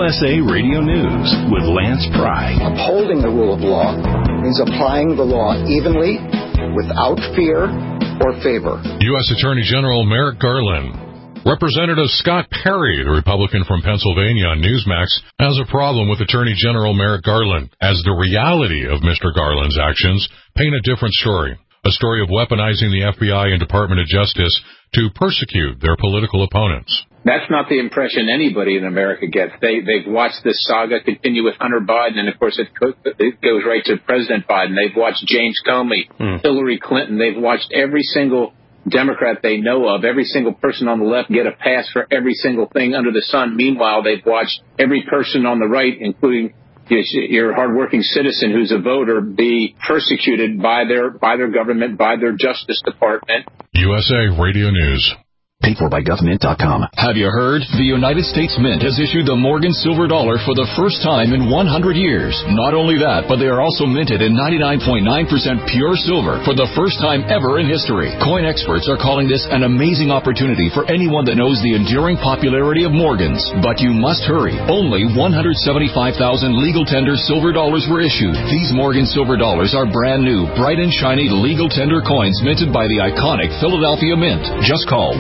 USA Radio News with Lance Pry. Upholding the rule of law means applying the law evenly, without fear or favor. U.S. Attorney General Merrick Garland. Representative Scott Perry, the Republican from Pennsylvania on Newsmax, has a problem with Attorney General Merrick Garland, as the reality of Mr. Garland's actions paint a different story. A story of weaponizing the FBI and Department of Justice to persecute their political opponents. That's not the impression anybody in America gets. They've watched this saga continue with Hunter Biden, and of course it goes right to President Biden. They've watched James Comey, Hillary Clinton. They've watched every single Democrat they know of, every single person on the left get a pass for every single thing under the sun. Meanwhile, they've watched every person on the right, including your hardworking citizen who's a voter, be persecuted by their government, by their Justice Department. USA Radio News. Paid for by GovMint.com. Have you heard? The United States Mint has issued the Morgan Silver Dollar for the first time in 100 years. Not only that, but they are also minted in 99.9% pure silver for the first time ever in history. Coin experts are calling this an amazing opportunity for anyone that knows the enduring popularity of Morgans. But you must hurry. Only 175,000 legal tender silver dollars were issued. These Morgan Silver Dollars are brand new, bright and shiny legal tender coins minted by the iconic Philadelphia Mint. Just call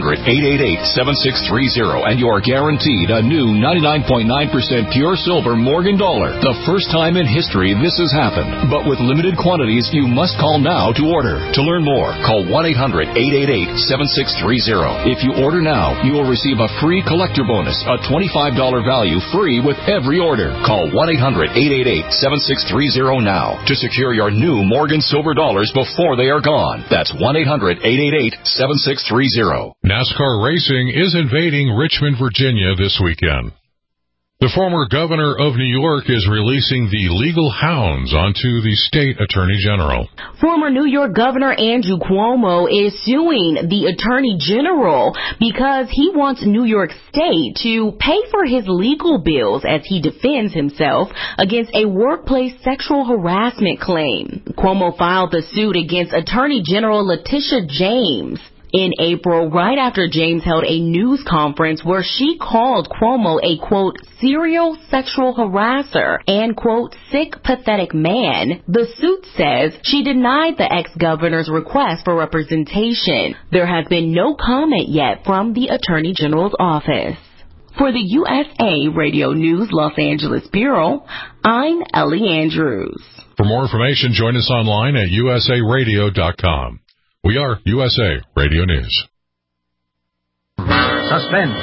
1-800-888-7630 and you are guaranteed a new 99.9% pure silver Morgan dollar. The first time in history this has happened. But with limited quantities, you must call now to order. To learn more, call 1-800-888-7630. If you order now, you will receive a free collector bonus, a $25 value free with every order. Call 1-800-888-7630 now to secure your new Morgan Silver Dollars before they are gone. That's 1-800-888-7630. NASCAR racing is invading Richmond, Virginia this weekend. The former governor of New York is releasing the legal hounds onto the state attorney general. Former New York Governor Andrew Cuomo is suing the attorney general because he wants New York State to pay for his legal bills as he defends himself against a workplace sexual harassment claim. Cuomo filed the suit against Attorney General Letitia James in April, right after James held a news conference where she called Cuomo a, quote, serial sexual harasser and, quote, sick, pathetic man. The suit says she denied the ex-governor's request for representation. There has been no comment yet from the Attorney General's office. For the USA Radio News Los Angeles Bureau, I'm Ellie Andrews. For more information, join us online at usaradio.com. We are USA Radio News. Suspense.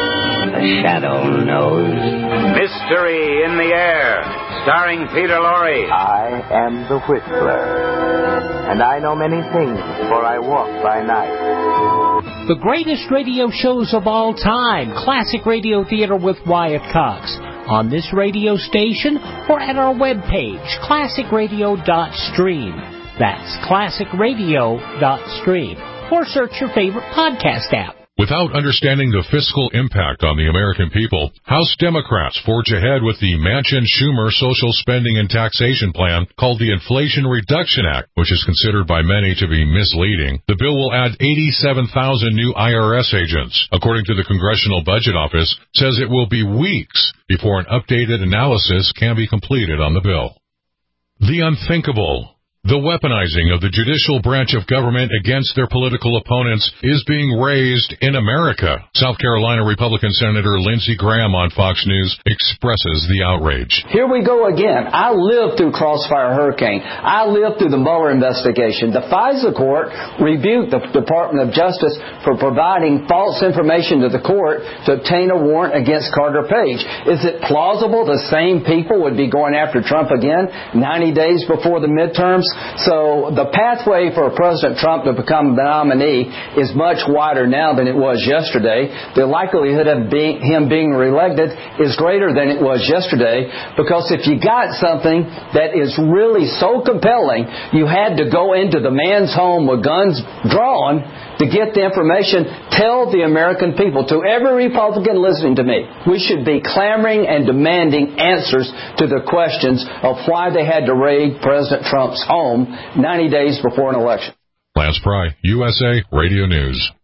The Shadow knows. Mystery in the Air, starring Peter Lorre. I am the Whistler, and I know many things, for I walk by night. The greatest radio shows of all time, Classic Radio Theater with Wyatt Cox, on this radio station or at our webpage, classicradio.stream. That's classicradio.stream. Or search your favorite podcast app. Without understanding the fiscal impact on the American people, House Democrats forge ahead with the Manchin-Schumer social spending and taxation plan called the Inflation Reduction Act, which is considered by many to be misleading. The bill will add 87,000 new IRS agents. According to the Congressional Budget Office, says it will be weeks before an updated analysis can be completed on the bill. The unthinkable. The weaponizing of the judicial branch of government against their political opponents is being raised in America. South Carolina Republican Senator Lindsey Graham on Fox News expresses the outrage. Here we go again. I lived through Crossfire Hurricane. I lived through the Mueller investigation. The FISA court rebuked the Department of Justice for providing false information to the court to obtain a warrant against Carter Page. Is it plausible the same people would be going after Trump again 90 days before the midterms? So the pathway for President Trump to become the nominee is much wider now than it was yesterday. The likelihood of him being reelected is greater than it was yesterday, because if you got something that is really so compelling, you had to go into the man's home with guns drawn to get the information. Tell the American people, to every Republican listening to me, we should be clamoring and demanding answers to the questions of why they had to raid President Trump's home 90 days before an election. Lance Pry, USA Radio News.